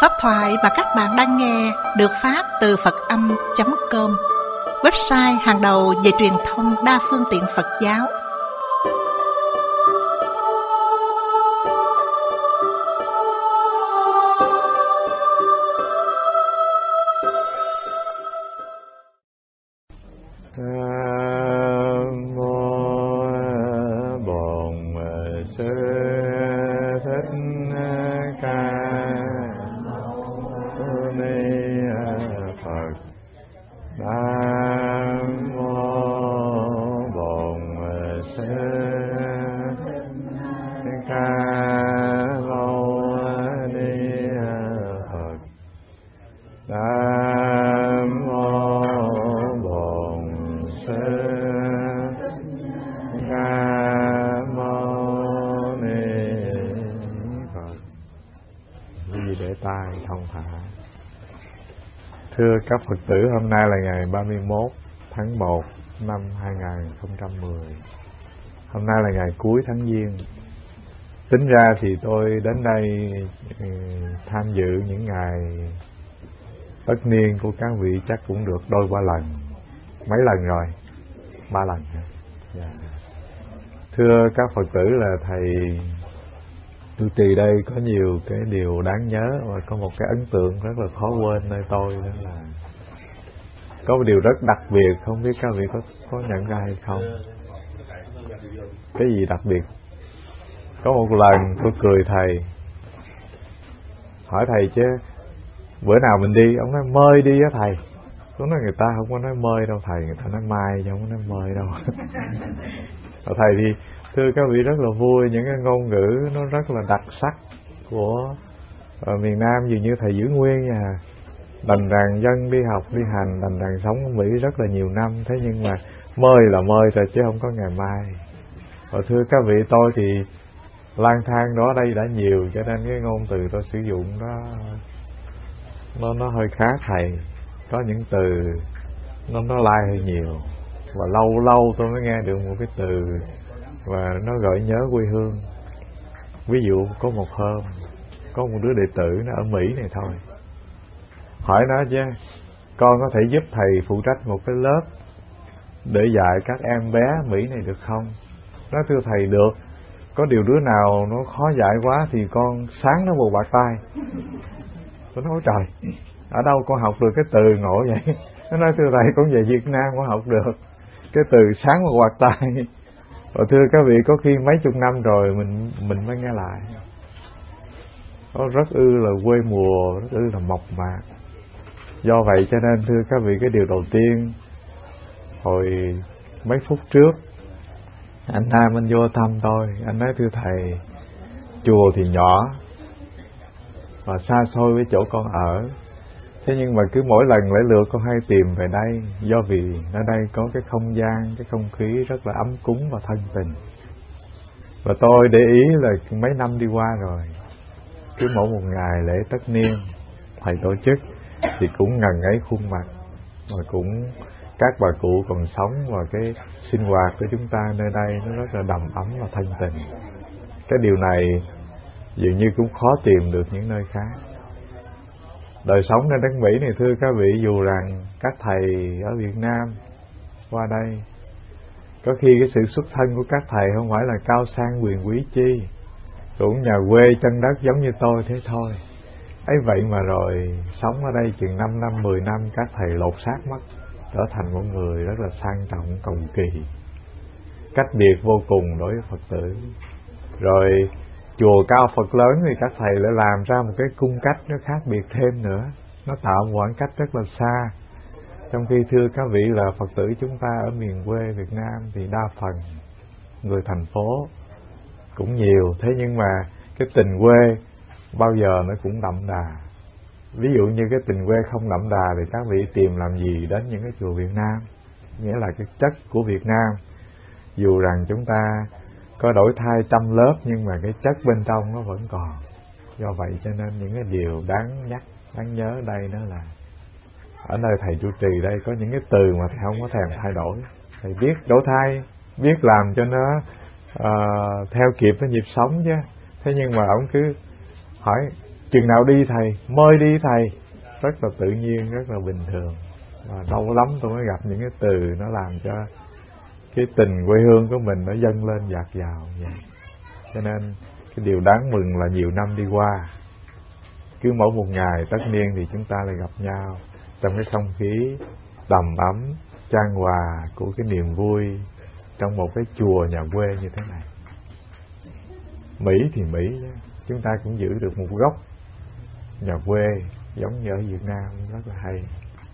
Pháp thoại mà các bạn đang nghe được phát từ Phật-âm.com, website hàng đầu về truyền thông đa phương tiện Phật giáo. Thưa các Phật tử, hôm nay là ngày 31 tháng 1 năm 2010. Hôm nay là ngày cuối tháng Giêng. Tính ra thì tôi đến đây tham dự những ngày tất niên của các vị chắc cũng được đôi ba lần. Mấy lần rồi? 3 lần. Yeah. Thưa các Phật tử, là thầy trụ trì đây có nhiều cái điều đáng nhớ và có một cái ấn tượng rất là khó quên nơi tôi, đó là có một điều rất đặc biệt, không biết các vị có nhận ra hay không. Cái gì đặc biệt? Có một lần tôi cười thầy, hỏi thầy chứ bữa nào mình đi, ông nói mời đi á thầy. Tôi nói người ta không có nói mời đâu thầy, người ta nói mai chứ không có nói mời đâu. Thầy thì thưa các vị rất là vui, những cái ngôn ngữ nó rất là đặc sắc của miền Nam dường như thầy giữ nguyên nha. Đành rằng dân đi học đi hành, đành rằng sống ở Mỹ rất là nhiều năm, thế nhưng mà mời là mời rồi chứ không có ngày mai. Và thưa các vị, tôi thì lang thang đó đây đã nhiều, cho nên cái ngôn từ tôi sử dụng nó hơi khác thầy. Có những từ nó lai hơi nhiều, và lâu lâu tôi mới nghe được một cái từ và nó gợi nhớ quê hương. Ví dụ có một hôm có một đứa đệ tử nó ở Mỹ này thôi, hỏi nó chứ con có thể giúp thầy phụ trách một cái lớp để dạy các em bé Mỹ này được không? Nó thưa thầy được, có điều đứa nào nó khó dạy quá thì con sáng nó một bạt tay. Tôi nói trời, ở đâu con học được cái từ ngộ vậy? Nó nói thưa thầy, con về Việt Nam con học được cái từ sáng một bạt tay. Và thưa các vị, có khi mấy chục năm rồi mình mới nghe lại. Nó rất là quê mùa, rất là mộc mạc. Do vậy cho nên thưa các vị, cái điều đầu tiên, hồi mấy phút trước anh Nam anh vô thăm tôi, anh nói thưa thầy, chùa thì nhỏ và xa xôi với chỗ con ở, thế nhưng mà cứ mỗi lần lễ lượt con hay tìm về đây, do vì ở đây có cái không gian, cái không khí rất là ấm cúng và thân tình. Và tôi để ý là mấy năm đi qua rồi, cứ mỗi một ngày lễ tất niên thầy tổ chức thì cũng ngần ấy khuôn mặt, và cũng các bà cụ còn sống, và cái sinh hoạt của chúng ta nơi đây nó rất là đầm ấm và thân tình. Cái điều này dường như cũng khó tìm được những nơi khác. Đời sống nơi đất Mỹ này thưa các vị, dù rằng các thầy ở Việt Nam qua đây, có khi cái sự xuất thân của các thầy không phải là cao sang quyền quý chi, cũng nhà quê chân đất giống như tôi thế thôi. Ấy vậy mà rồi sống ở đây chừng 5 năm, 10 năm, các thầy lột xác mất, trở thành một người rất là sang trọng, cầu kỳ, cách biệt vô cùng đối với Phật tử. Rồi chùa cao Phật lớn thì các thầy lại làm ra một cái cung cách nó khác biệt thêm nữa, nó tạo một khoảng cách rất là xa. Trong khi thưa các vị là Phật tử chúng ta ở miền quê Việt Nam thì đa phần người thành phố cũng nhiều, thế nhưng mà cái tình quê bao giờ nó cũng đậm đà. Ví dụ như cái tình quê không đậm đà thì các vị tìm làm gì đến những cái chùa Việt Nam, nghĩa là cái chất của Việt Nam. Dù rằng chúng ta có đổi thay trăm lớp nhưng mà cái chất bên trong nó vẫn còn. Do vậy cho nên những cái điều đáng nhắc, đáng nhớ đây đó là ở nơi thầy trụ trì đây có những cái từ mà thầy không có thèm thay đổi. Thầy biết đổi thay, biết làm cho nó theo kịp với nhịp sống chứ. Thế nhưng mà ông cứ hỏi chừng nào đi thầy, mới đi thầy. Rất là tự nhiên, rất là bình thường. Và lâu lắm tôi mới gặp những cái từ nó làm cho cái tình quê hương của mình nó dâng lên dạt dào vậy. Cho nên cái điều đáng mừng là nhiều năm đi qua, cứ mỗi một ngày tất niên thì chúng ta lại gặp nhau trong cái không khí đầm ấm chan hòa của cái niềm vui trong một cái chùa nhà quê như thế này. Mỹ thì Mỹ, chúng ta cũng giữ được một góc nhà quê giống như ở Việt Nam, rất là hay.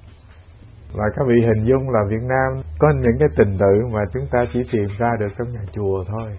Và các vị hình dung là Việt Nam có những cái tình tự mà chúng ta chỉ tìm ra được trong nhà chùa thôi.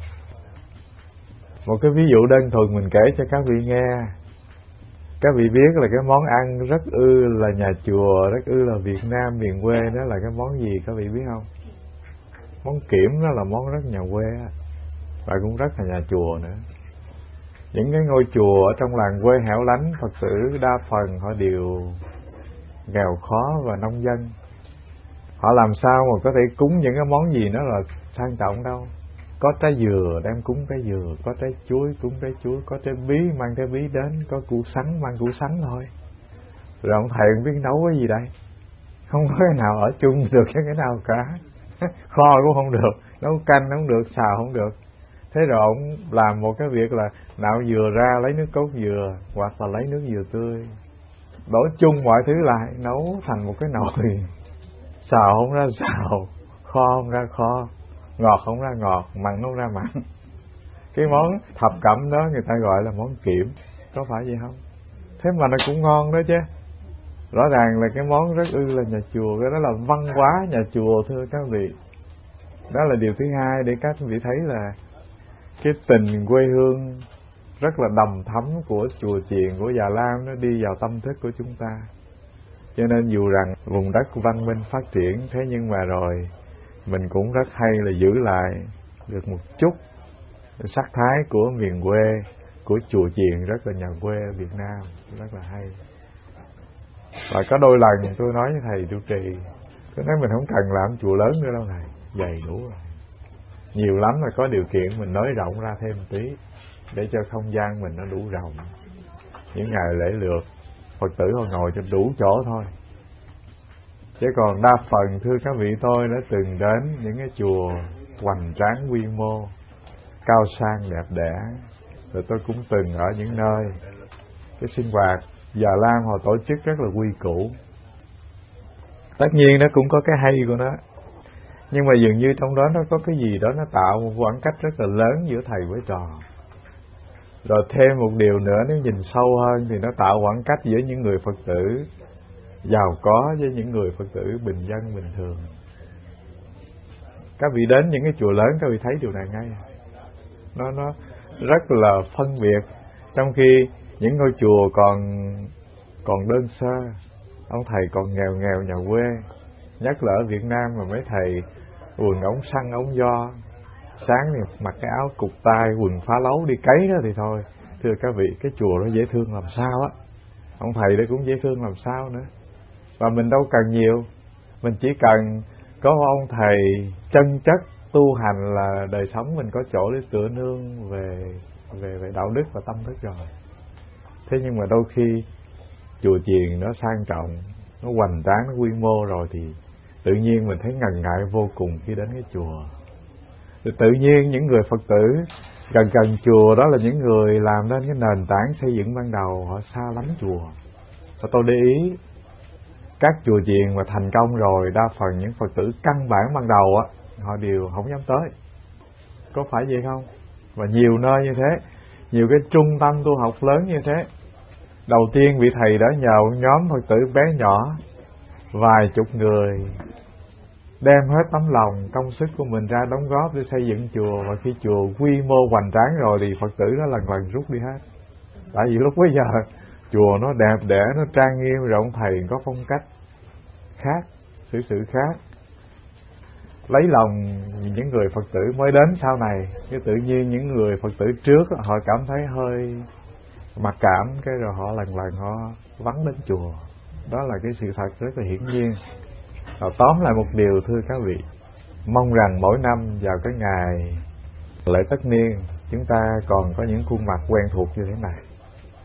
Một cái ví dụ đơn thuần mình kể cho các vị nghe. Các vị biết là cái món ăn rất ư là nhà chùa, rất ư là Việt Nam miền quê, đó là cái món gì các vị biết không? Món kiểm, đó là món rất nhà quê và cũng rất là nhà chùa nữa. Những cái ngôi chùa ở trong làng quê hẻo lánh, Phật tử đa phần họ đều nghèo khó và nông dân. Họ làm sao mà có thể cúng những cái món gì nó là sang trọng đâu. Có trái dừa đem cúng trái dừa, có trái chuối cúng trái chuối, có trái bí mang trái bí đến, có củ sắn mang củ sắn thôi. Rồi ông thầy không biết nấu cái gì đây. Không có cái nào ở chung được với cái nào cả. Kho cũng không được, nấu canh không được, xào không được. Thế rồi ông làm một cái việc là nạo dừa ra lấy nước cốt dừa hoặc là lấy nước dừa tươi, đổ chung mọi thứ lại nấu thành một cái nồi. Xào không ra xào, kho không ra kho, ngọt không ra ngọt, mặn không ra mặn. Cái món thập cẩm đó người ta gọi là món kiểm, có phải vậy không? Thế mà nó cũng ngon đó chứ. Rõ ràng là cái món rất ư là nhà chùa, cái đó là văn hóa nhà chùa thưa các vị. Đó là điều thứ hai để các vị thấy là cái tình quê hương rất là đầm thắm của chùa chiền, của Già Lam nó đi vào tâm thức của chúng ta. Cho nên dù rằng vùng đất văn minh phát triển, thế nhưng mà rồi mình cũng rất hay là giữ lại được một chút sắc thái của miền quê, của chùa chiền rất là nhà quê ở Việt Nam, rất là hay. Và có đôi lần tôi nói với thầy trụ trì, tôi nói mình không cần làm chùa lớn nữa đâu thầy, dày đủ rồi. Nhiều lắm là có điều kiện mình nới rộng ra thêm một tí để cho không gian mình nó đủ rộng. Những ngày lễ lượt Phật tử họ ngồi cho đủ chỗ thôi. Chứ còn đa phần thưa các vị, tôi đã từng đến những cái chùa hoành tráng quy mô, cao sang đẹp đẽ. Rồi tôi cũng từng ở những nơi cái sinh hoạt Già Lam họ tổ chức rất là quy củ. Tất nhiên nó cũng có cái hay của nó, nhưng mà dường như trong đó nó có cái gì đó nó tạo một khoảng cách rất là lớn giữa thầy với trò. Rồi thêm một điều nữa, nếu nhìn sâu hơn thì nó tạo khoảng cách giữa những người Phật tử giàu có với những người Phật tử bình dân bình thường. Các vị đến những cái chùa lớn các vị thấy điều này ngay. Nó rất là phân biệt. Trong khi những ngôi chùa còn đơn sơ, ông thầy còn nghèo nghèo nhà quê. Nhất là ở Việt Nam mà mấy thầy quần ống săn ống do, sáng thì mặc cái áo cụt tay, quần phá lấu đi cấy đó thì thôi. Thưa các vị, cái chùa đó dễ thương làm sao á. Ông thầy đó cũng dễ thương làm sao nữa. Và mình đâu cần nhiều, mình chỉ cần có ông thầy chân chất tu hành là đời sống mình có chỗ để tựa nương về đạo đức và tâm thức rồi. Thế nhưng mà đôi khi chùa chiền nó sang trọng, nó hoành tráng, nó quy mô rồi thì tự nhiên mình thấy ngần ngại vô cùng khi đến cái chùa. Rồi tự nhiên những người Phật tử gần chùa đó là những người làm nên cái nền tảng xây dựng ban đầu, họ xa lánh chùa. Và tôi để ý các chùa chiền mà thành công rồi, đa phần những Phật tử căn bản ban đầu á, họ đều không dám tới. Có phải vậy không? Và nhiều nơi như thế, nhiều cái trung tâm tu học lớn như thế. Đầu tiên vị thầy đã nhờ một nhóm Phật tử bé nhỏ, vài chục người, đem hết tấm lòng, công sức của mình ra đóng góp để xây dựng chùa. Và khi chùa quy mô hoành tráng rồi thì Phật tử đó lần lần rút đi hết. Tại vì lúc bấy giờ chùa nó đẹp đẽ, nó trang nghiêm, rồi ông thầy có phong cách khác, xử sự khác, lấy lòng những người Phật tử mới đến sau này. Chứ tự nhiên những người Phật tử trước họ cảm thấy hơi mặc cảm, cái rồi họ lần lần họ vắng đến chùa. Đó là cái sự thật rất là hiển nhiên. Và tóm lại một điều thưa các vị, mong rằng mỗi năm vào cái ngày lễ tất niên chúng ta còn có những khuôn mặt quen thuộc như thế này.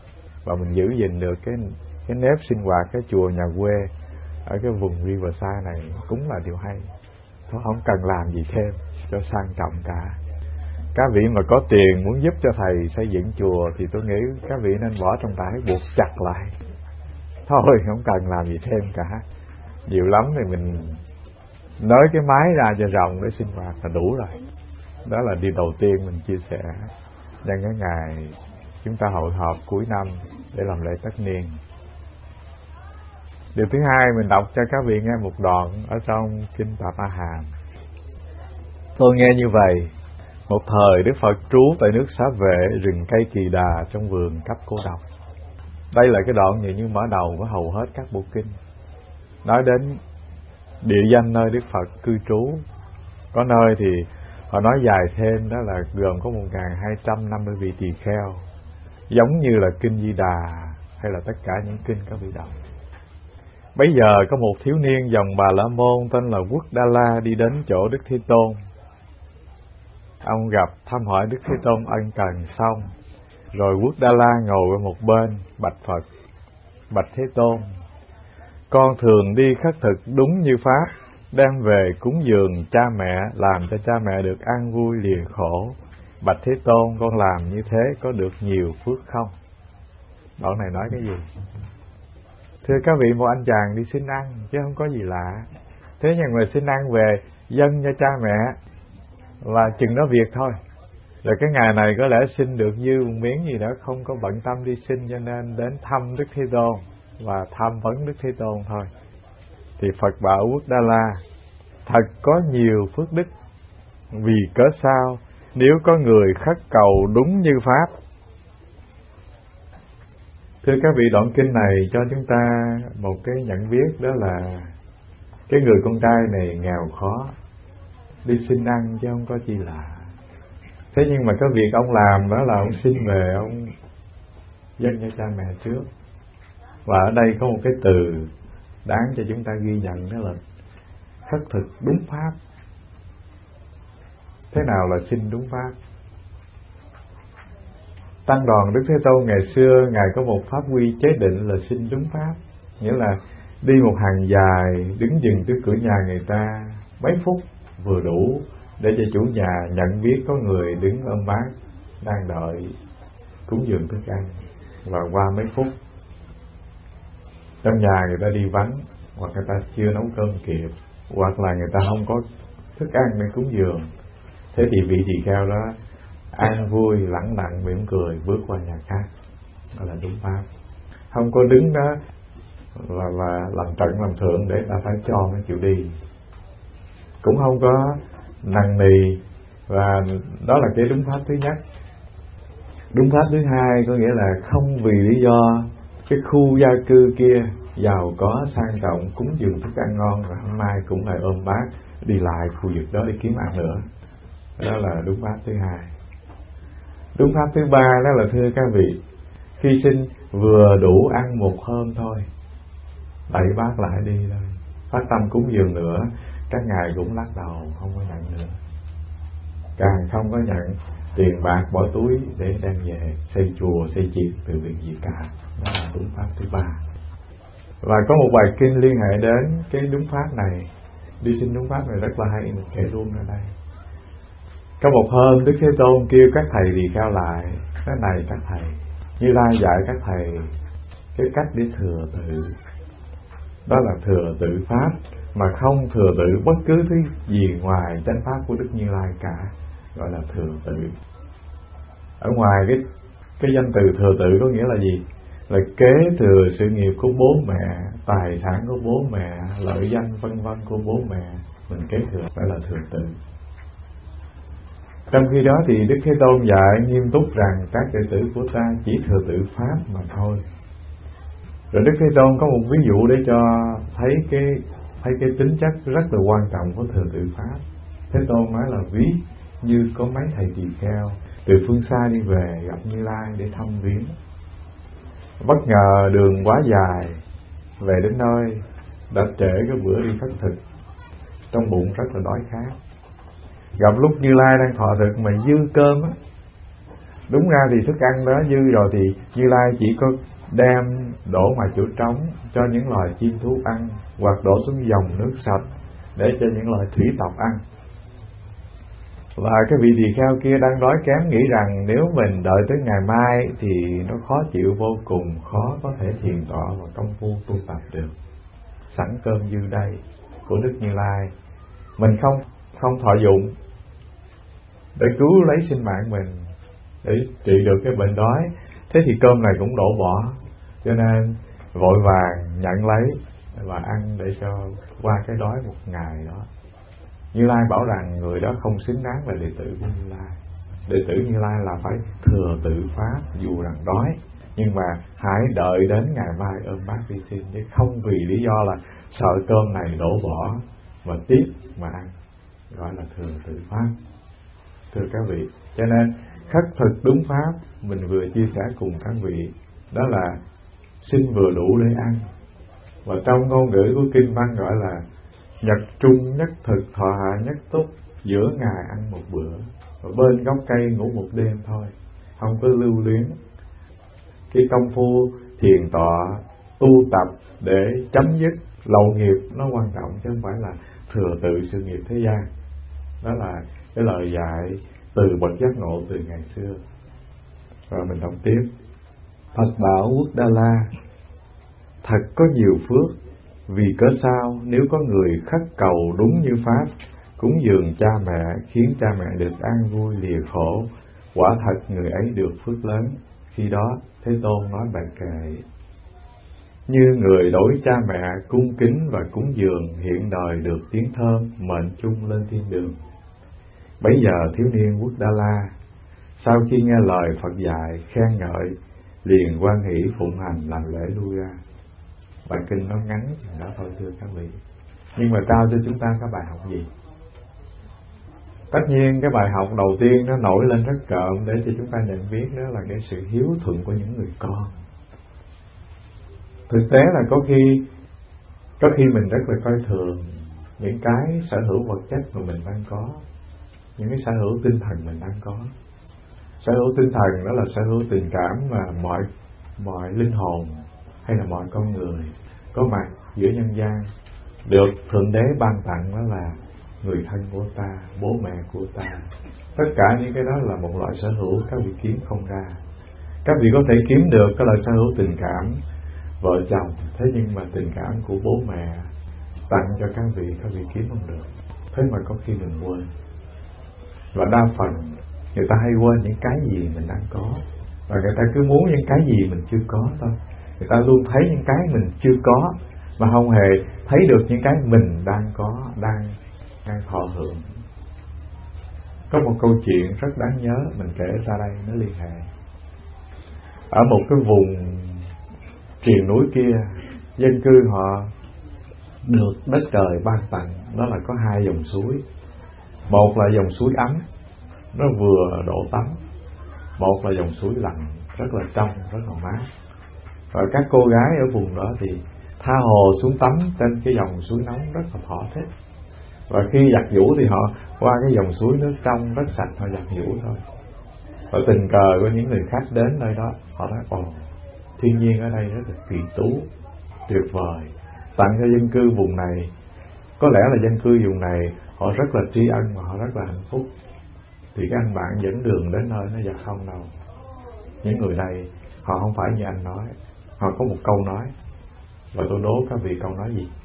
và mình giữ gìn được cái nếp sinh hoạt cái chùa nhà quê ở cái vùng Riverside này cũng là điều hay. Thôi không cần làm gì thêm cho sang trọng cả. Các vị mà có tiền muốn giúp cho thầy xây dựng chùa thì tôi nghĩ các vị nên bỏ trong tải buộc chặt lại. Thôi không cần làm gì thêm cả. Nhiều lắm thì mình nới cái mái ra cho rộng để sinh hoạt là đủ rồi. Đó là điều đầu tiên mình chia sẻ nhân cái ngày chúng ta hội họp cuối năm để làm lễ tất niên. Điều thứ hai, mình đọc cho các vị nghe một đoạn ở trong Kinh Tạp A Hàm. Tôi nghe như vậy: một thời Đức Phật trú tại nước Xá Vệ, rừng cây Kỳ Đà trong vườn Cấp Cô Độc. Đây là cái đoạn như mở đầu của hầu hết các bộ kinh, nói đến địa danh nơi Đức Phật cư trú. Có nơi thì họ nói dài thêm, đó là gồm có 1250 vị tỳ kheo, giống như là Kinh Di Đà hay là tất cả những kinh các vị đọc. Bấy giờ có một thiếu niên dòng Bà La Môn tên là Quốc Đa La đi đến chỗ Đức Thế Tôn. Ông gặp thăm hỏi Đức Thế Tôn ân cần xong, rồi Quốc Đa La ngồi ở một bên bạch Phật: bạch Thế Tôn, con thường đi khất thực đúng như pháp, đem về cúng dường cha mẹ, làm cho cha mẹ được an vui lìa khổ. Bạch Thế Tôn, con làm như thế có được nhiều phước không? Đoạn này nói cái gì? Thưa các vị, một anh chàng đi xin ăn chứ không có gì lạ. Thế nhưng mà xin ăn về dâng cho cha mẹ là chừng đó việc thôi. Rồi cái ngày này có lẽ xin được dư một miếng gì đó, không có bận tâm đi xin, cho nên đến thăm Đức Thế Tôn và tham vấn Đức Thế Tôn thôi. Thì Phật bảo Quốc Đa La: thật có nhiều phước đức. Vì cớ sao? Nếu có người khất cầu đúng như pháp. Thưa các vị, đoạn kinh này cho chúng ta một cái nhận biết, đó là cái người con trai này nghèo khó, đi xin ăn chứ không có chi lạ. Thế nhưng mà cái việc ông làm đó là ông xin về, ông dâng cho cha mẹ trước. Và ở đây có một cái từ đáng cho chúng ta ghi nhận, đó là khất thực đúng pháp. Thế nào là xin đúng pháp? Tăng đoàn Đức Thế Tôn ngày xưa, Ngài có một pháp quy chế định là xin đúng pháp. Nghĩa là đi một hàng dài, đứng dừng trước cửa nhà người ta mấy phút vừa đủ để cho chủ nhà nhận biết có người đứng ôm bát đang đợi cúng dường thức ăn. Và qua mấy phút trong nhà người ta đi vắng, hoặc người ta chưa nấu cơm kịp, hoặc là người ta không có thức ăn để cúng dường. Thế thì vị tỳ kheo đó an vui lẳng lặng mỉm cười bước qua nhà khác, đó là đúng pháp. Không có đứng đó và làm trận làm thượng để ta phải cho mới chịu đi, cũng không có nằng nì. Và đó là cái đúng pháp thứ nhất. Đúng pháp thứ hai có nghĩa là không vì lý do cái khu gia cư kia giàu có sang trọng cúng dường thức ăn ngon và hôm nay cũng lại ôm bát đi lại khu vực đó để kiếm ăn nữa. Đó là đúng pháp thứ hai. Đúng pháp thứ ba đó là, thưa các vị, khi xin vừa đủ ăn một hôm thôi, đẩy bát lại đi thôi, phát tâm cúng dường nữa, các ngài cũng lắc đầu không có nhận nữa, càng không có nhận tiền bạc bỏ túi để đem về xây chùa xây chiền từ việc gì cả. Đó là đúng pháp thứ ba. Và có một bài kinh liên hệ đến cái đúng pháp này, đi xin đúng pháp này rất là hay, mình kể luôn ở đây. Có một hôm Đức Thế Tôn kêu các thầy tỳ kheo lại: cái này các thầy, Như Lai dạy các thầy cái cách để thừa tự, đó là thừa tự pháp, mà không thừa tự bất cứ thứ gì ngoài chánh pháp của Đức Như Lai cả, gọi là thừa tự. Ở ngoài cái danh từ thừa tự có nghĩa là gì? Là kế thừa sự nghiệp của bố mẹ, tài sản của bố mẹ, lợi danh vân vân của bố mẹ, mình kế thừa, gọi là thừa tự. Trong khi đó thì Đức Thế Tôn dạy nghiêm túc rằng các đệ tử của ta chỉ thừa tự pháp mà thôi. Rồi Đức Thế Tôn có một ví dụ để cho thấy cái tính chất rất là quan trọng của thừa tự pháp. Thế Tôn nói là ví như có mấy thầy tỳ kheo từ phương xa đi về gặp Như Lai để thăm viếng. Bất ngờ đường quá dài, về đến nơi đã trễ cái bữa đi khất thực, trong bụng rất là đói khát. Gặp lúc Như Lai đang thọ thực mà dư cơm á. Đúng ra thì thức ăn đó dư rồi thì Như Lai chỉ có đem đổ ngoài chỗ trống cho những loài chim thú ăn, hoặc đổ xuống dòng nước sạch để cho những loài thủy tộc ăn. Và cái vị tỳ kheo kia đang đói kém nghĩ rằng nếu mình đợi tới ngày mai thì nó khó chịu vô cùng, khó có thể thiền tọa và công phu tu tập được. Sẵn cơm dư đây của Đức Như Lai, mình không thọ dụng để cứu lấy sinh mạng mình, để trị được cái bệnh đói, thế thì cơm này cũng đổ bỏ. Cho nên vội vàng nhận lấy và ăn để cho qua cái đói một ngày đó. Như Lai bảo rằng người đó không xứng đáng là đệ tử của Như Lai. Đệ tử Như Lai là phải thừa tự pháp dù rằng đói, nhưng mà hãy đợi đến ngày mai ôm bát đi xin, chứ không vì lý do là sợ cơm này đổ bỏ mà tiếp mà ăn, gọi là thừa tự pháp. Thưa các vị, cho nên khất thực đúng pháp mình vừa chia sẻ cùng các vị, đó là xin vừa đủ để ăn. Và trong ngôn ngữ của kinh văn gọi là nhật trung nhất thực, thọ hạ nhất túc, giữa ngày ăn một bữa, và bên gốc cây ngủ một đêm thôi, không có lưu luyến. Cái công phu thiền tọa tu tập để chấm dứt lậu nghiệp nó quan trọng, chứ không phải là thừa tự sự nghiệp thế gian. Đó là cái lời dạy từ bậc giác ngộ từ ngày xưa. Rồi mình đọc tiếp. Phật bảo Quốc Đa La: thật có nhiều phước, vì cớ sao nếu có người khất cầu đúng như pháp, cúng dường cha mẹ, khiến cha mẹ được an vui lìa khổ, quả thật người ấy được phước lớn. Khi đó Thế Tôn nói bài kệ: như người đối cha mẹ cung kính và cúng dường, hiện đời được tiếng thơm, mệnh chung lên thiên đường. Bấy giờ thiếu niên Quốc Đa La sau khi nghe lời Phật dạy khen ngợi, liền hoan hỷ phụng hành làm lễ lui ra. Bài kinh nó ngắn chừng đó thôi thưa các vị, nhưng mà trao cho chúng ta cái bài học gì? Tất nhiên cái bài học đầu tiên nó nổi lên rất cộm để cho chúng ta nhận biết, đó là cái sự hiếu thuận của những người con. Thực tế là có khi mình rất là coi thường những cái sở hữu vật chất mà mình đang có, những cái sở hữu tinh thần mình đang có. Sở hữu tinh thần đó là sở hữu tình cảm mà mọi linh hồn hay là mọi con người có mặt giữa nhân gian được Thượng Đế ban tặng, đó là người thân của ta, bố mẹ của ta. Tất cả những cái đó là một loại sở hữu các vị kiếm không ra. Các vị có thể kiếm được cái loại sở hữu tình cảm vợ chồng, thế nhưng mà tình cảm của bố mẹ tặng cho các vị kiếm không được. Thế mà có khi mình quên. Và đa phần người ta hay quên những cái gì mình đang có, và người ta cứ muốn những cái gì mình chưa có thôi. Người ta luôn thấy những cái mình chưa có mà không hề thấy được những cái mình đang có, đang thọ hưởng. Có một câu chuyện rất đáng nhớ mình kể ra đây, nó liên hệ. Ở một cái vùng triền núi kia, dân cư họ được đất trời ban tặng, đó là có hai dòng suối. Một là dòng suối ấm, nó vừa độ tắm. Một là dòng suối lạnh, rất là trong, rất là mát. Và các cô gái ở vùng đó thì tha hồ xuống tắm trên cái dòng suối nóng rất là thỏa thích. Và khi giặt giũ thì họ qua cái dòng suối nước trong rất sạch, họ giặt giũ thôi. Và tình cờ có những người khách đến nơi đó, họ nói thiên nhiên ở đây rất là kỳ tú, tuyệt vời, tặng cho dân cư vùng này. Có lẽ là dân cư vùng này họ rất là tri ân và họ rất là hạnh phúc. Thì các anh bạn dẫn đường đến nơi nó dạ không đâu. Những người này họ không phải như anh nói. Họ có một câu nói, và tôi đố các vị câu nói gì?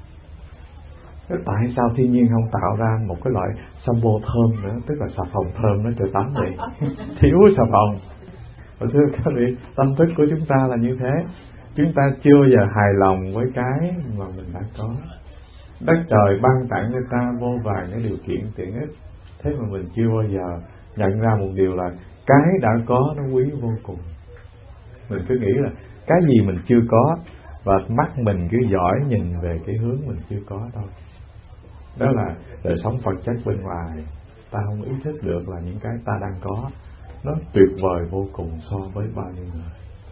Tại sao thiên nhiên không tạo ra một cái loại shampoo thơm nữa, tức là xà phòng thơm nó cho tắm vậy? Thiếu xà phòng. Và thưa các vị, tâm thức của chúng ta là như thế. Chúng ta chưa bao giờ hài lòng với cái mà mình đã có. Đất trời ban tặng cho ta vô vàn cái điều kiện tiện ích, thế mà mình chưa bao giờ nhận ra một điều là cái đã có nó quý vô cùng. Mình cứ nghĩ là cái gì mình chưa có, và mắt mình cứ dõi nhìn về cái hướng mình chưa có thôi. Đó là đời sống vật chất bên ngoài. Ta không ý thức được là những cái ta đang có nó tuyệt vời vô cùng so với bao nhiêu người.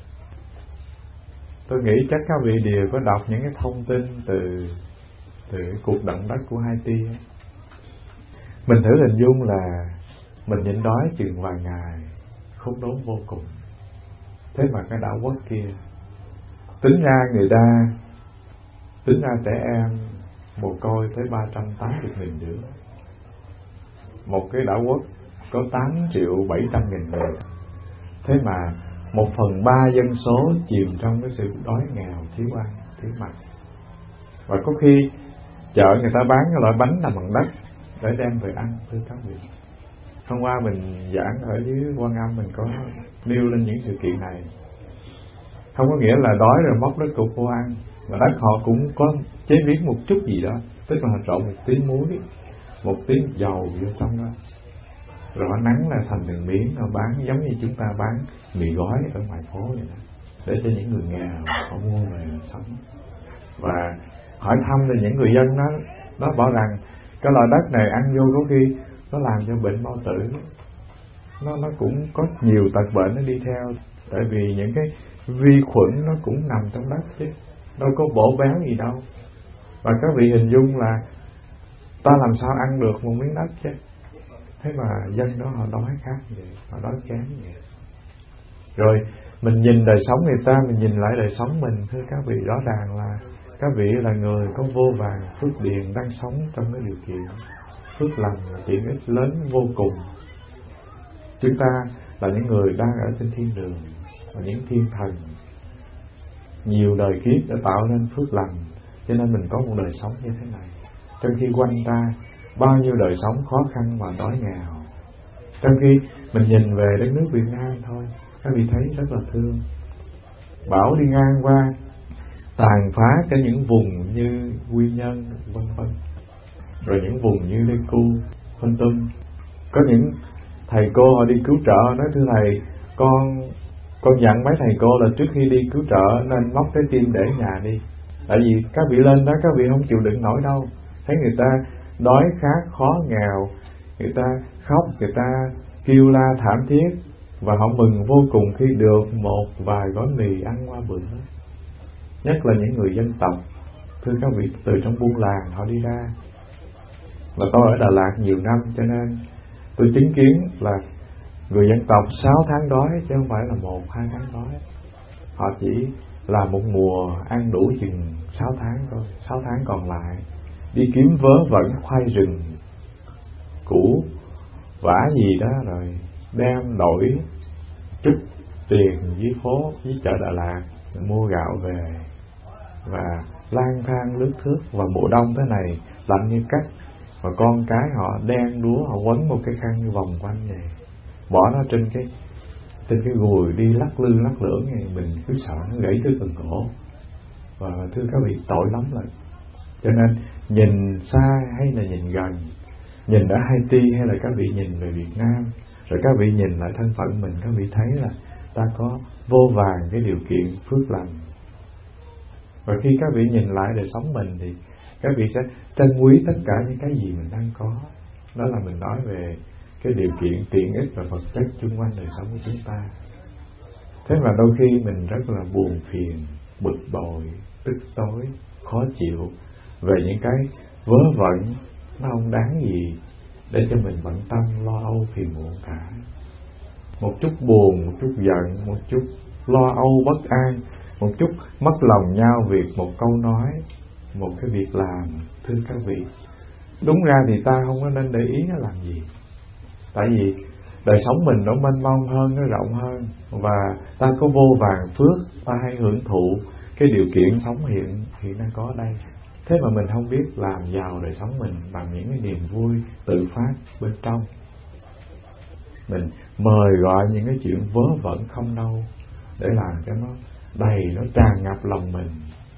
Tôi nghĩ chắc các vị đều có đọc những cái thông tin từ cuộc động đất của Haiti. Mình thử hình dung là mình nhịn đói chừng vài ngày, khốn đốn vô cùng. Thế mà cái đảo quốc kia Tính ra trẻ em mồ côi tới 380.000 đứa. Một cái đảo quốc có 8.700.000 người, thế mà 1/3 dân số chìm trong cái sự đói nghèo, thiếu ăn, thiếu mặc. Và có khi chợ người ta bán cái loại bánh làm bằng đất để đem về ăn, thưa các vị. Hôm qua mình giảng ở dưới Quan Âm, mình có nêu lên những sự kiện này. Không có nghĩa là đói rồi móc đất cục vô ăn, mà đất họ cũng có chế biến một chút gì đó, tức là họ trộn một tí muối, một tí dầu vô trong đó, rồi họ nắng là thành từng miếng, họ bán giống như chúng ta bán mì gói ở ngoài phố vậy đó, để cho những người nghèo họ mua về sống. Và hỏi thăm thì những người dân nó bảo rằng cái loại đất này ăn vô có khi nó làm cho bệnh bao tử, nó cũng có nhiều tật bệnh nó đi theo, tại vì những cái vi khuẩn nó cũng nằm trong đất chứ đâu có bổ béo gì đâu. Và các vị hình dung là ta làm sao ăn được một miếng đất chứ, thế mà dân đó họ đói khát vậy, họ đói kém vậy. Rồi mình nhìn đời sống người ta, mình nhìn lại đời sống mình, thưa các vị, rõ ràng là các vị là người có vô vàn phước điền đang sống trong cái điều kiện phước lành và tiện ích lớn vô cùng. Chúng ta là những người đang ở trên thiên đường, và những thiên thần nhiều đời kiếp đã tạo nên phước lành, cho nên mình có một đời sống như thế này. Trong khi quanh ta bao nhiêu đời sống khó khăn và đói nghèo, trong khi mình nhìn về đất nước Việt Nam thôi, các vị thấy rất là thương. Bão đi ngang qua tàn phá cả những vùng như Quy Nhơn, vân vân, rồi những vùng như Lê Cu, Kon Tum. Có những thầy cô họ đi cứu trợ, nói thưa thầy, con dặn mấy thầy cô là trước khi đi cứu trợ nên móc cái tim để nhà đi, tại vì các vị lên đó các vị không chịu đựng nổi đâu. Thấy người ta đói khát khó nghèo, người ta khóc, người ta kêu la thảm thiết, và họ mừng vô cùng khi được một vài gói mì ăn qua bữa. Nhất là những người dân tộc, thưa các vị, từ trong buôn làng họ đi ra. Và tôi ở Đà Lạt nhiều năm, cho nên tôi chứng kiến là người dân tộc 6 tháng đói chứ không phải là 1-2 tháng đói. Họ chỉ là một mùa ăn đủ chừng 6 tháng thôi, 6 tháng còn lại đi kiếm vớ vẩn khoai rừng, củ vả gì đó, rồi đem đổi chút tiền dưới phố, dưới chợ Đà Lạt, mua gạo về, và lang thang lướt thước vào mùa đông thế này lạnh như cắt, và con cái họ đen đúa, họ quấn một cái khăn như vòng quanh vậy, bỏ nó trên cái gùi đi lắc lư lắc lưỡng này, mình cứ sợ nó gãy tới phần cổ. Và thưa các vị, tội lắm rồi. Cho nên nhìn xa hay là nhìn gần, nhìn ở Haiti hay là các vị nhìn về Việt Nam, rồi các vị nhìn lại thân phận mình, các vị thấy là ta có vô vàn cái điều kiện phước lành. Và khi các vị nhìn lại đời sống mình thì các vị sẽ trân quý tất cả những cái gì mình đang có. Đó là mình nói về cái điều kiện tiện ích và vật chất chung quanh đời sống của chúng ta. Thế mà đôi khi mình rất là buồn phiền, bực bội, tức tối, khó chịu về những cái vớ vẩn nó không đáng gì để cho mình bận tâm lo âu phiền muộn cả. Một chút buồn, một chút giận, một chút lo âu bất an, một chút mất lòng nhau vì một câu nói, một cái việc làm, thưa các vị, đúng ra thì ta không có nên để ý nó làm gì. Tại vì đời sống mình nó mênh mông hơn, nó rộng hơn, và ta có vô vàn phước, ta hay hưởng thụ cái điều kiện sống hiện đang có ở đây. Thế mà mình không biết làm giàu đời sống mình bằng những cái niềm vui tự phát bên trong. Mình mời gọi những cái chuyện vớ vẩn không đâu để làm cho nó đầy, nó tràn ngập lòng mình,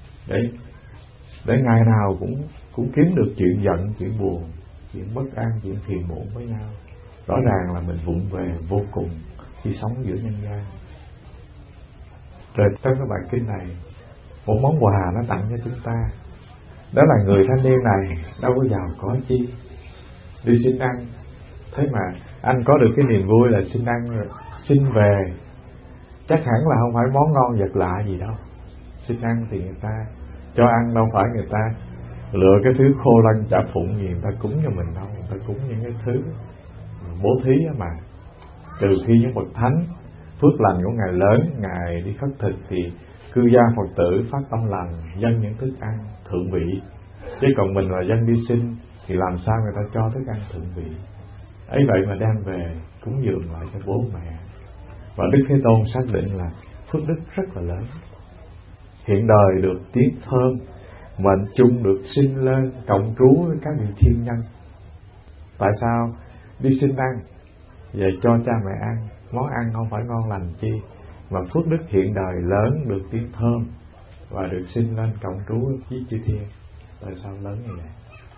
để ngày nào cũng kiếm được chuyện giận, chuyện buồn, chuyện bất an, chuyện phiền muộn với nhau. Rõ ràng là mình vụng về vô cùng khi sống giữa nhân gian. Rồi trong cái bài kinh này, một món quà nó tặng cho chúng ta, đó là người thanh niên này đâu có giàu có chi, đi xin ăn. Thế mà anh có được cái niềm vui là xin ăn rồi, xin về, chắc hẳn là không phải món ngon vật lạ gì đâu. Xin ăn thì người ta cho ăn, đâu phải người ta lựa cái thứ khô lanh chả phụng gì người ta cúng cho mình đâu. Người ta cúng những cái thứ bố thí mà, trừ khi những bậc thánh phước lành của Ngài lớn, Ngài đi khất thực thì cư gia Phật tử phát tâm lành, dâng những thức ăn thượng vị. Chứ còn mình là dân đi sinh thì làm sao người ta cho thức ăn thượng vị. Ấy vậy mà đem về cúng dường lại cho bố mẹ. Và Đức Thế Tôn xác định là phước đức rất là lớn. Hiện đời được tiếng thơm, mệnh chung được sinh lên cộng trú với các vị thiên nhân. Tại sao đi sinh ăn, về cho cha mẹ ăn, món ăn không phải ngon lành chi, mà phước đức hiện đời lớn được tiếng thơm và được sinh lên cộng trú với chư thiên. Tại sao lớn như vậy?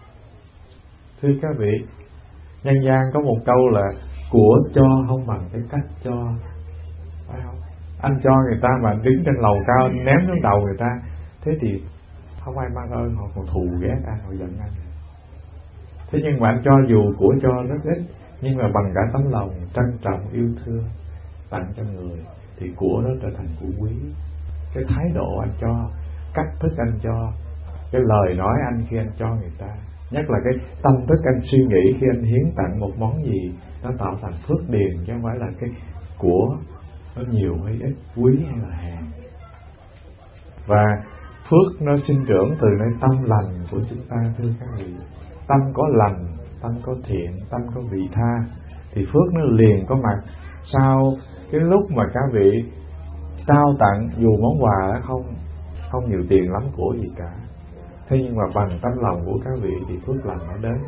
Thưa các vị, nhân gian có một câu là của cho không bằng cái cách cho, phải không? Anh cho người ta mà đứng trên lầu cao ném xuống đầu người ta, thế thì không ai mang ơn, họ còn thù ghét anh, họ giận anh. Thế nhưng mà anh cho dù của cho rất ít, nhưng mà bằng cả tấm lòng trân trọng yêu thương tặng cho người, thì của đó trở thành của quý. Cái thái độ anh cho, cách thức anh cho, cái lời nói anh khi anh cho người ta, nhất là cái tâm thức anh suy nghĩ khi anh hiến tặng một món gì, nó tạo thành phước điền, chứ không phải là cái của nó nhiều hay ít, quý hay là hèn. Và phước nó sinh trưởng từ nơi tâm lành của chúng ta, thưa các vị. Tâm có lành, tâm có thiện, tâm có vị tha, thì phước nó liền có mặt. Sau cái lúc mà các vị trao tặng dù món quà đó không nhiều tiền lắm, của gì cả, thế nhưng mà bằng tấm lòng của các vị thì phước lành nó đến.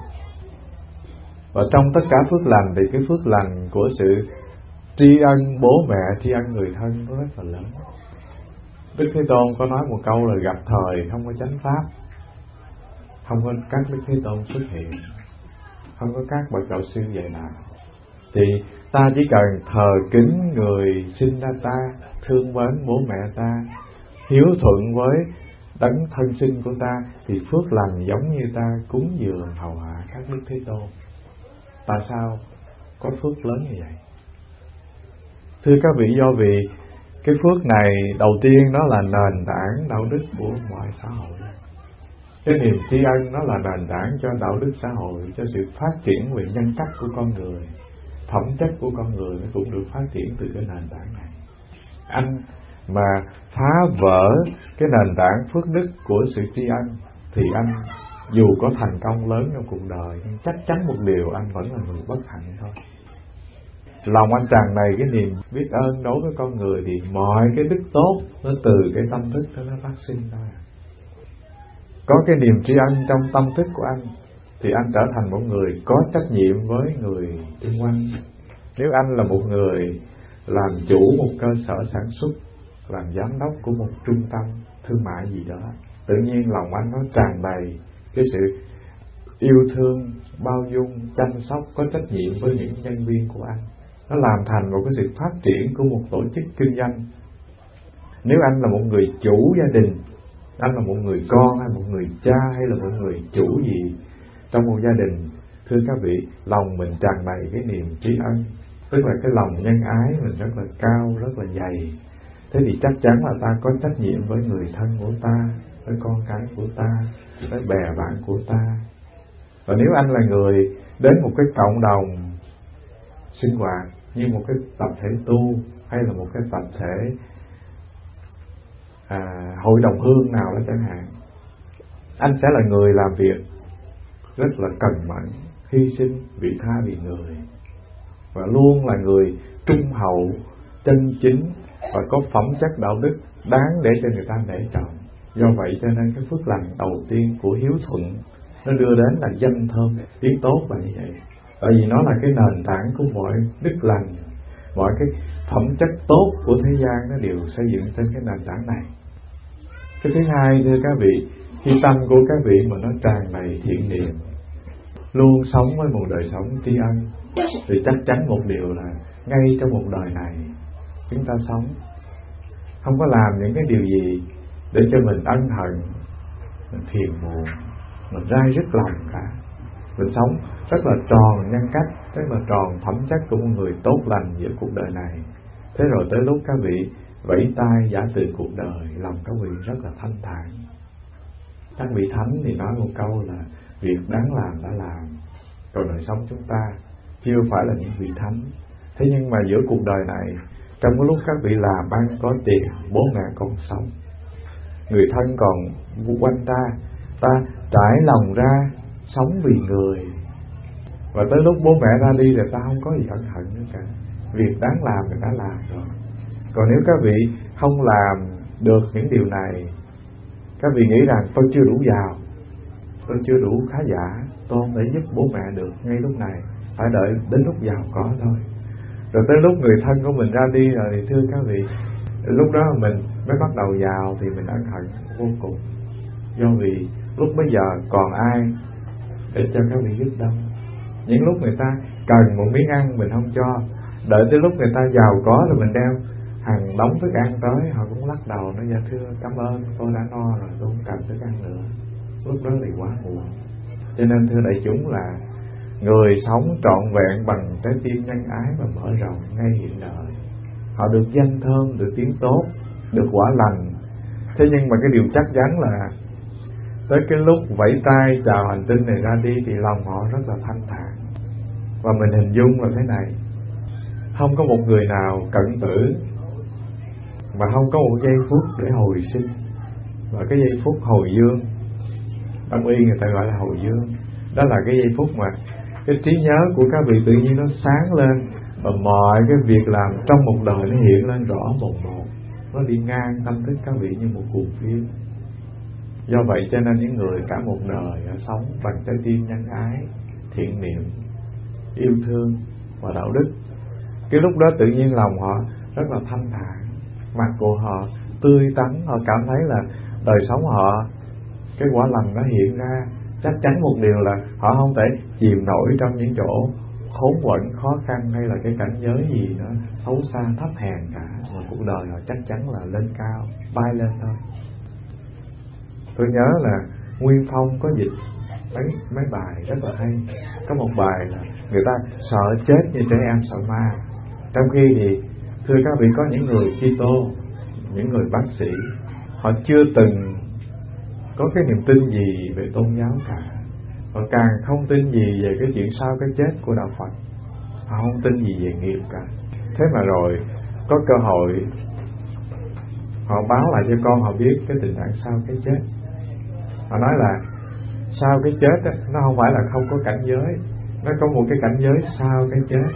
Và trong tất cả phước lành thì cái phước lành của sự tri ân bố mẹ, tri ân người thân nó rất là lớn. Đức Thế Tôn có nói một câu là gặp thời không có chánh pháp, không có các Đức Thế Tôn xuất hiện, không có các bậc đạo sư dạy đạo, thì ta chỉ cần thờ kính người sinh ra ta, thương mến bố mẹ ta, hiếu thuận với đấng thân sinh của ta, thì phước lành giống như ta cúng dường hầu hạ các Đức Thế Tôn. Tại sao có phước lớn như vậy? Thưa các vị, do vì cái phước này đầu tiên nó là nền tảng đạo đức của mọi xã hội. Cái niềm tri ân nó là nền tảng cho đạo đức xã hội, cho sự phát triển về nhân cách của con người, phẩm chất của con người nó cũng được phát triển từ cái nền tảng này. Anh mà phá vỡ cái nền tảng phước đức của sự tri ân thì anh dù có thành công lớn trong cuộc đời, nhưng chắc chắn một điều, anh vẫn là người bất hạnh thôi. Lòng anh tràn đầy cái niềm biết ơn đối với con người, thì mọi cái đức tốt nó từ cái tâm thức đó nó phát sinh thôi. Có cái niềm tri ân trong tâm thức của anh thì anh trở thành một người có trách nhiệm với người xung quanh. Nếu anh là một người làm chủ một cơ sở sản xuất, làm giám đốc của một trung tâm thương mại gì đó, tự nhiên lòng anh nó tràn đầy cái sự yêu thương, bao dung, chăm sóc, có trách nhiệm với những nhân viên của anh. Nó làm thành một cái sự phát triển của một tổ chức kinh doanh. Nếu anh là một người chủ gia đình, anh là một người con hay một người cha hay là một người chủ gì trong một gia đình, thưa các vị, lòng mình tràn đầy cái niềm tri ân, tức là cái lòng nhân ái mình rất là cao, rất là dày. Thế thì chắc chắn là ta có trách nhiệm với người thân của ta, với con cái của ta, với bè bạn của ta. Và nếu anh là người đến một cái cộng đồng sinh hoạt như một cái tập thể tu, hay là một cái tập thể hội đồng hương nào đó chẳng hạn, anh sẽ là người làm việc rất là cần mẫn, hy sinh, vị tha vì người, và luôn là người trung hậu, chân chính và có phẩm chất đạo đức đáng để cho người ta nể trọng. Do vậy cho nên cái phước lành đầu tiên của hiếu thuận nó đưa đến là danh thơm, tiếng tốt là như vậy. Tại vì nó là cái nền tảng của mọi đức lành, mọi cái phẩm chất tốt của thế gian nó đều xây dựng trên cái nền tảng này. Cái thứ hai, thưa các vị, khi tâm của các vị mà nó tràn đầy thiện niệm, luôn sống với một đời sống tri ân, thì chắc chắn một điều là ngay trong một đời này chúng ta sống không có làm những cái điều gì để cho mình ân hận, mình phiền muộn, mình rai rứt lòng cả. Mình sống rất là tròn nhân cách, rất là tròn phẩm chất của một người tốt lành giữa cuộc đời này. Thế rồi tới lúc các vị vẫy tay giả từ cuộc đời, lòng các vị rất là thanh thản. Các vị thánh thì nói một câu là việc đáng làm đã làm. Còn đời sống chúng ta chưa phải là những vị thánh, thế nhưng mà giữa cuộc đời này Trong cái lúc các vị làm ăn có tiền, bố mẹ còn sống, người thân còn quanh ta trải lòng ra sống vì người. Và tới lúc bố mẹ ra đi là ta không có gì ân hận nữa cả. Việc đáng làm thì đã làm rồi. Còn nếu các vị không làm được những điều này, các vị nghĩ rằng tôi chưa đủ giàu, tôi chưa đủ khá giả, tôi không thể giúp bố mẹ được ngay lúc này, phải đợi đến lúc giàu có thôi. Rồi tới lúc người thân của mình ra đi rồi thì thưa các vị, lúc đó mình mới bắt đầu giàu thì mình ân hận vô cùng. Do vì lúc bấy giờ còn ai để cho các vị giúp đâu. Những lúc người ta cần một miếng ăn mình không cho, đợi tới lúc người ta giàu có rồi mình đem hàng đống thức ăn tới, họ cũng lắc đầu nói dạ thưa cảm ơn, tôi đã no rồi, tôi không cần thức ăn nữa. Lúc đó thì quá muộn. Cho nên thưa đại chúng là người sống trọn vẹn bằng trái tim nhân ái và mở rộng ngay hiện đời, họ được danh thơm, được tiếng tốt, được quả lành. Thế nhưng mà cái điều chắc chắn là tới cái lúc vẫy tay chào hành tinh này ra đi thì lòng họ rất là thanh thản. Và mình hình dung là thế này, không có một người nào cận tử mà không có một giây phút để hồi sinh. Và cái giây phút hồi dương, Đông y người ta gọi là hồi dương, đó là cái giây phút mà cái trí nhớ của các vị tự nhiên nó sáng lên, và mọi cái việc làm trong một đời nó hiện lên rõ một, nó đi ngang tâm thức các vị như một cuộn phim. Do vậy cho nên những người cả một đời sống bằng trái tim nhân ái, thiện niệm, yêu thương và đạo đức, cái lúc đó tự nhiên lòng họ rất là thanh thản, mặt của họ tươi tắn, họ cảm thấy là đời sống họ cái quả lành nó hiện ra. Chắc chắn một điều là họ không thể chìm nổi trong những chỗ khốn quẫn, khó khăn hay là cái cảnh giới gì đó xấu xa thấp hèn cả, mà cuộc đời họ chắc chắn là lên cao, bay lên thôi. Tôi nhớ là Nguyên Phong có dịch mấy bài rất là hay. Có một bài là người ta sợ chết như trẻ em sợ ma. Trong khi thì thưa các vị, có những người Kitô, những người bác sĩ, họ chưa từng có cái niềm tin gì về tôn giáo cả, họ càng không tin gì về cái chuyện sau cái chết của đạo Phật, họ không tin gì về nghiệp cả. Thế mà rồi có cơ hội họ báo lại cho con họ biết cái tình trạng sau cái chết. Họ nói là sau cái chết đó, nó không phải là không có cảnh giới, nó có một cái cảnh giới sau cái chết.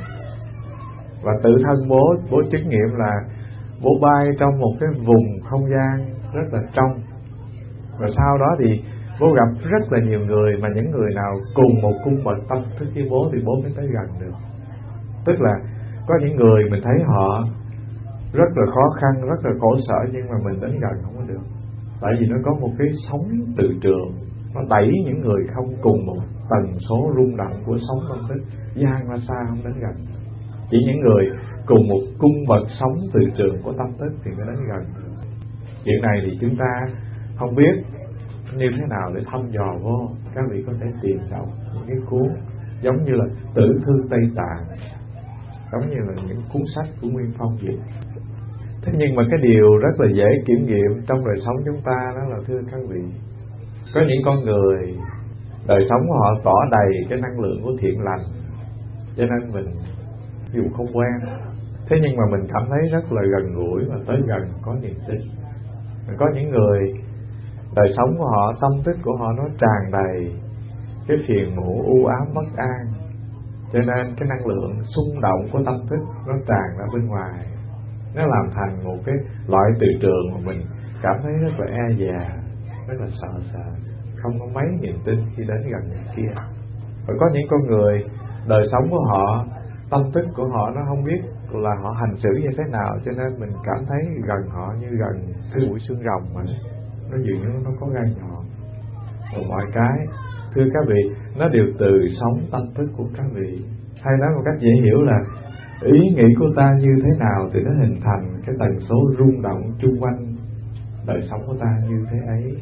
Và tự thân bố chứng nghiệm là bố bay trong một cái vùng không gian rất là trong. Và sau đó thì bố gặp rất là nhiều người, mà những người nào cùng một cung bậc tâm thức với bố thì bố mới tới gần được. Tức là có những người mình thấy họ rất là khó khăn, rất là khổ sở, nhưng mà mình đến gần không có được. Tại vì nó có một cái sóng từ trường, nó đẩy những người không cùng một tần số rung động của sóng tâm thức, gian ra xa không đến gần. Chỉ những người cùng một cung bậc sóng từ trường của tâm thức thì mới đến gần. Chuyện này thì chúng ta không biết như thế nào để thăm dò vô. Các vị có thể tìm đọc những cái cuốn giống như là Tử Thư Tây Tạng, giống như là những cuốn sách của Nguyên Phong dịch. Thế nhưng mà cái điều rất là dễ kiểm nghiệm trong đời sống chúng ta đó là thưa các vị, có những con người đời sống của họ tỏ đầy cái năng lượng của thiện lành, cho nên mình dù không quen, thế nhưng mà mình cảm thấy rất là gần gũi và tới gần, có niềm tin. Có những người đời sống của họ, tâm thức của họ nó tràn đầy cái phiền muộn, u ám, bất an, cho nên cái năng lượng xung động của tâm thức nó tràn ra bên ngoài, nó làm thành một cái loại từ trường mà mình cảm thấy rất là e dè, rất là sợ, không có mấy niềm tin khi đến gần người kia. Và có những con người đời sống của họ, tâm thức của họ nó không biết là họ hành xử như thế nào, cho nên mình cảm thấy gần họ như gần cái mũi xương rồng mà nó dường như nó có gai nhọn. Và mọi cái thưa các vị, nó đều từ sống tâm thức của các vị. Hay nói một cách dễ hiểu là ý nghĩ của ta như thế nào thì nó hình thành cái tần số rung động chung quanh đời sống của ta như thế ấy.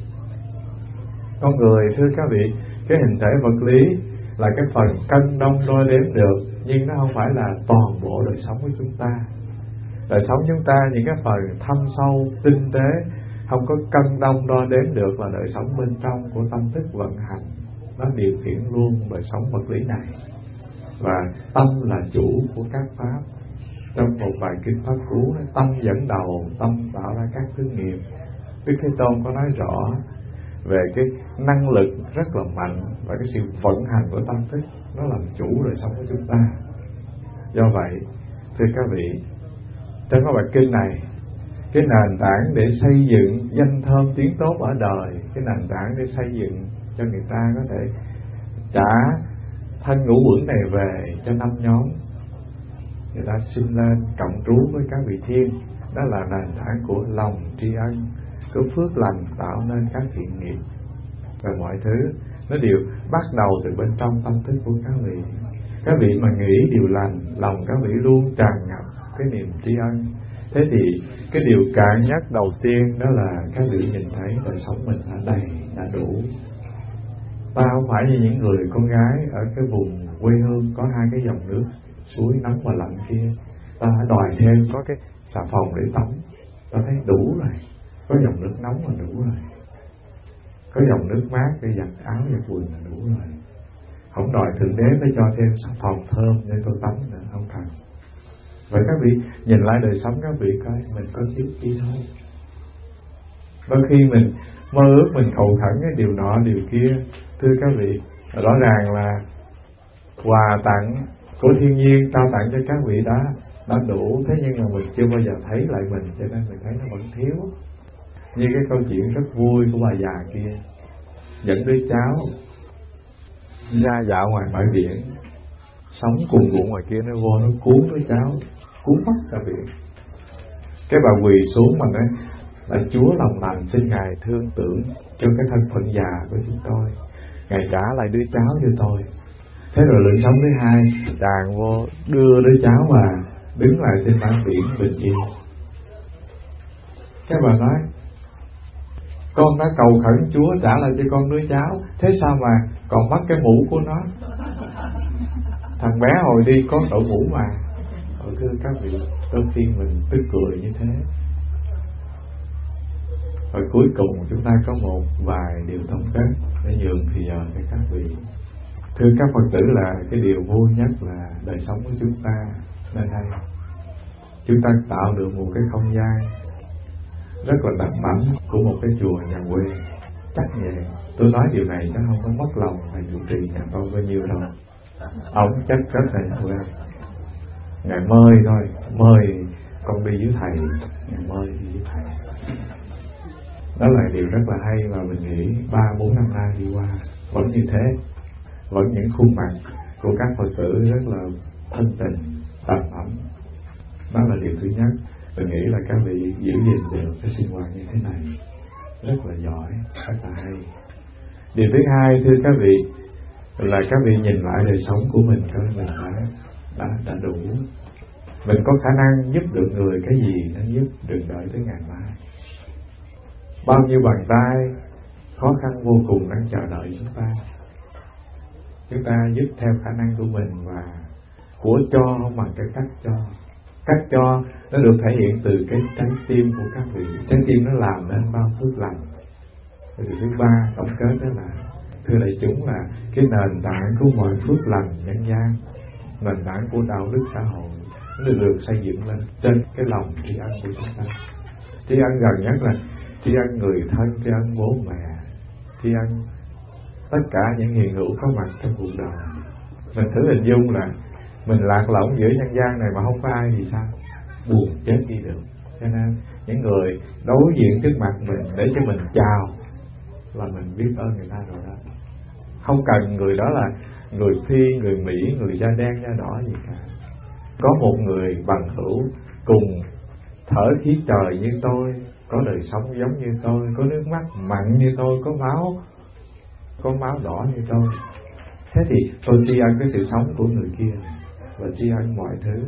Con người thưa các vị, cái hình thể vật lý là cái phần cân đong đo đếm được, nhưng nó không phải là toàn bộ đời sống của chúng ta. Đời sống chúng ta, những cái phần thâm sâu, tinh tế, không có cân đong đo đếm được, là đời sống bên trong của tâm thức vận hành, nó điều khiển luôn đời sống vật lý này. Và tâm là chủ của các pháp. Trong một bài kinh Pháp Cú, tâm dẫn đầu, tâm tạo ra các thứ nghiệp. Đức Thế Tôn có nói rõ về cái năng lực rất là mạnh và cái sự vận hành của tâm thức, nó làm chủ đời sống của chúng ta. Do vậy, thưa các vị, trong cái bài kinh này, cái nền tảng để xây dựng danh thơm tiếng tốt ở đời, cái nền tảng để xây dựng cho người ta có thể trả thân ngũ uẩn này về cho 5 nhóm, người ta sinh lên cộng trú với các vị thiên. Đó là nền tảng của lòng tri ân, của phước lành tạo nên các thiện nghiệp. Và mọi thứ nó đều bắt đầu từ bên trong tâm thức của các vị. Các vị mà nghĩ điều lành, lòng các vị luôn tràn ngập cái niềm tri ân. Thế thì cái điều cạn nhất đầu tiên đó là các vị nhìn thấy đời sống mình đã đầy, đã đủ. Ta không phải như những người con gái ở cái vùng quê hương có 2 cái dòng nước suối nóng và lạnh kia, ta phải đòi thêm có cái xà phòng để tắm. Ta thấy đủ rồi, có dòng nước nóng là đủ rồi, có dòng nước mát để giặt áo giặt quần là đủ rồi. Không đòi Thượng Đế phải cho thêm xà phòng thơm để tôi tắm nữa, không cần. Vậy các vị nhìn lại đời sống các vị coi mình có thiếu chi thôi. Đôi khi mình mơ ước, mình cầu khẩn cái điều nọ điều kia, thưa các vị, rõ ràng là quà tặng của thiên nhiên trao tặng cho các vị đã đủ. Thế nhưng mà mình chưa bao giờ thấy lại mình, cho nên mình thấy nó vẫn thiếu. Như cái câu chuyện rất vui của bà già kia dẫn đứa cháu ra dạo ngoài bãi biển, sóng cuồn cuộn ngoài kia, nó vô nó cuốn đứa cháu, cuốn mất cả biển. Cái bà quỳ xuống mà nói là Chúa lòng lành, xin Ngài thương tưởng cho cái thân phận già của chúng tôi, Ngài trả lại đứa cháu cho tôi. Thế rồi lượn sóng thứ hai tràn vô đưa đứa cháu mà đứng lại trên bãi biển bình yên. Cái bà nói con đã cầu khẩn Chúa trả lại cho con đứa cháu, thế sao mà còn mất cái mũ của nó? Thằng bé hồi đi có đội mũ mà. Thưa các vị, đôi khi mình tức cười như thế. Và cuối cùng chúng ta có một vài điều tổng kết để nhường thì giờ cho các vị. Thưa các Phật tử, là cái điều vui nhất là đời sống của chúng ta nơi đây. Chúng ta tạo được một cái không gian rất là đầm ấm của một cái chùa nhà quê. Chắc vậy. Tôi nói điều này chắc không có mất lòng thầy trụ trì nhà tôi bao nhiêu đâu. Ông chắc rất là nhà quê. Ngài mời thôi, mời con đi với thầy, Ngài mời đi với thầy. Đó là điều rất là hay mà mình nghĩ 3-4 năm nay đi qua vẫn như thế. Vẫn những khuôn mặt của các Phật tử rất là thân tình, đầm ấm. Đó là điều thứ nhất. Tôi nghĩ là các vị giữ gìn được cái sinh hoạt như thế này rất là giỏi, rất là hay. Điều thứ hai, thưa các vị, là các vị nhìn lại đời sống của mình coi mình đã đủ. Mình có khả năng giúp được người cái gì nên giúp, đừng đợi tới ngày mai. Bao nhiêu bàn tay khó khăn vô cùng đang chờ đợi chúng ta. Chúng ta giúp theo khả năng của mình, và của cho không bằng cái cách cho. Cách cho nó được thể hiện từ cái trái tim của các vị. Trái tim nó làm nên bao phước lành. Điều thứ ba tổng kết đó là, thưa đại chúng, là cái nền tảng của mọi phước lành nhân gian, nền tảng của đạo đức xã hội, nó được xây dựng lên trên cái lòng tri ân của chúng ta. Tri ân gần nhất là tri ân người thân, tri ân bố mẹ, tri ân tất cả những hiện hữu có mặt trong cuộc đời. Mình thử hình dung là mình lạc lõng giữa nhân gian này mà không có ai thì sao? Buồn chết đi được. Cho nên những người đối diện trước mặt mình để cho mình chào là mình biết ơn người ta rồi đó. Không cần người đó là người Phi, người Mỹ, người da đen, da đỏ gì cả. Có một người bằng hữu cùng thở khí trời như tôi, có đời sống giống như tôi, có nước mắt mặn như tôi, có máu đỏ như tôi. Thế thì tôi tri ân cái sự sống của người kia và tri ân mọi thứ.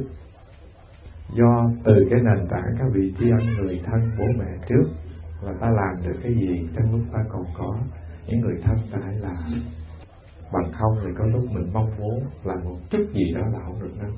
Do từ cái nền tảng các vị tri ân người thân, bố mẹ trước, là ta làm được cái gì trong lúc ta còn có. Những người thân ta hãy làm. Bằng không thì có lúc mình mong muốn làm một chút gì đó là không được đâu.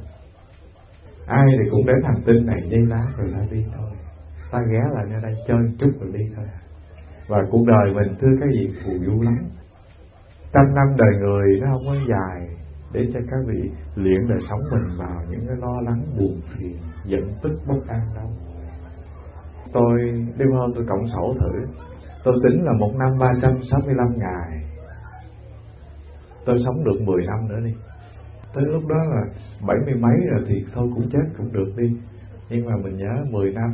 Ai thì cũng đến hành tinh này dây lá rồi lại đi thôi. Ta ghé lại nơi đây chơi chút rồi đi thôi. Và cuộc đời mình, thưa cái gì, phù du lắm. 100 năm đời người nó không có dài, để cho các vị luyện đời sống mình vào những cái lo lắng buồn phiền, giận tức bất an đâu. Tôi đêm hôm tôi cộng sổ thử, tôi tính là một năm 365 ngày, tôi sống được 10 năm nữa đi. Tới lúc đó là 70 mấy rồi thì thôi cũng chết cũng được đi. Nhưng mà mình nhớ 10 năm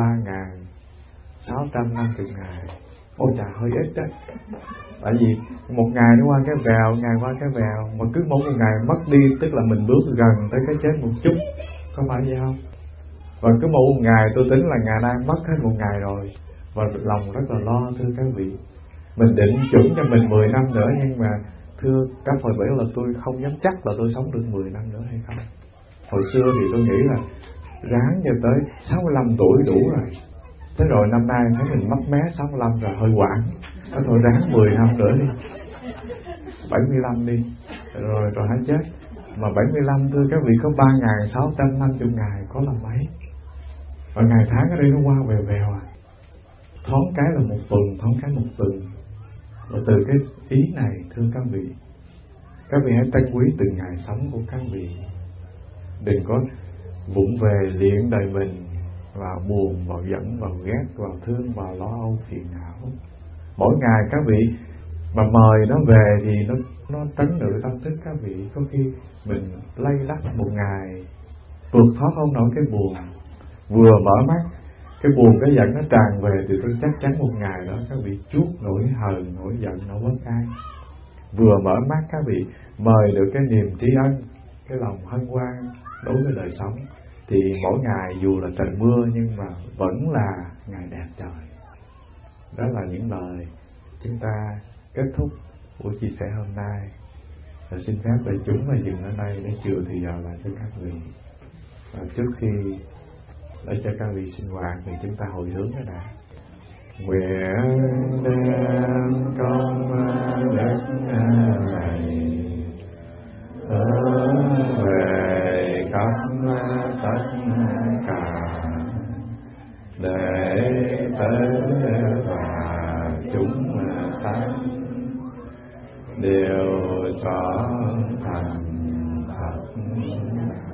3.650 ngày. Ôi trời, hơi ít đó. Tại vì một ngày nó qua cái vèo, ngày qua cái vèo, mà cứ mỗi một ngày mất đi tức là mình bước gần tới cái chết một chút, có phải vậy không? Và cứ mỗi một ngày tôi tính là ngày nay mất hết một ngày rồi, và lòng rất là lo thưa các vị. Mình định chuẩn cho mình 10 năm nữa, nhưng mà thưa các Phật tử là tôi không dám chắc là tôi sống được 10 năm nữa hay không. Hồi xưa thì tôi nghĩ là ráng cho tới 65 tuổi đủ rồi. Thế rồi năm nay thấy mình mất mé 65 rồi hơi quảng, thôi ráng 10 năm nữa đi, 75 đi, rồi hãy chết. Mà 75 thưa các vị có 3.650 ngày, có là mấy. Và ngày tháng ở đây nó qua vèo vèo à. Thoáng cái là một tuần, thoáng cái một tuần. Và từ cái ý này thưa các vị hãy trân quý từng ngày sống của các vị. Đừng có vụng về luyện đời mình vào buồn, vào giận, vào ghét, vào thương, vào lo âu phiền não. Mỗi ngày các vị mà mời nó về thì nó trấn ngự tâm thức các vị. Có khi mình lay lắc một ngày vượt thoát không nổi cái buồn, vừa mở mắt cái buồn cái giận nó tràn về thì tôi chắc chắn một ngày đó các vị chuốt nỗi hờn, nỗi giận, nỗi bất an. Vừa mở mắt các vị mời được cái niềm tri ân, cái lòng hân hoan đối với đời sống, thì mỗi ngày dù là trời mưa nhưng mà vẫn là ngày đẹp trời. Đó là những lời chúng ta kết thúc buổi chia sẻ hôm nay. Và xin phép đại chúng là dừng ở đây để chừa thì giờ lại cho các vị. Và trước khi để cho các vị sinh hoạt thì chúng ta hồi hướng cái đã. Nguyện đem công đức này hướng về khắp tất cả đệ tử và chúng sanh đều cho thành thật.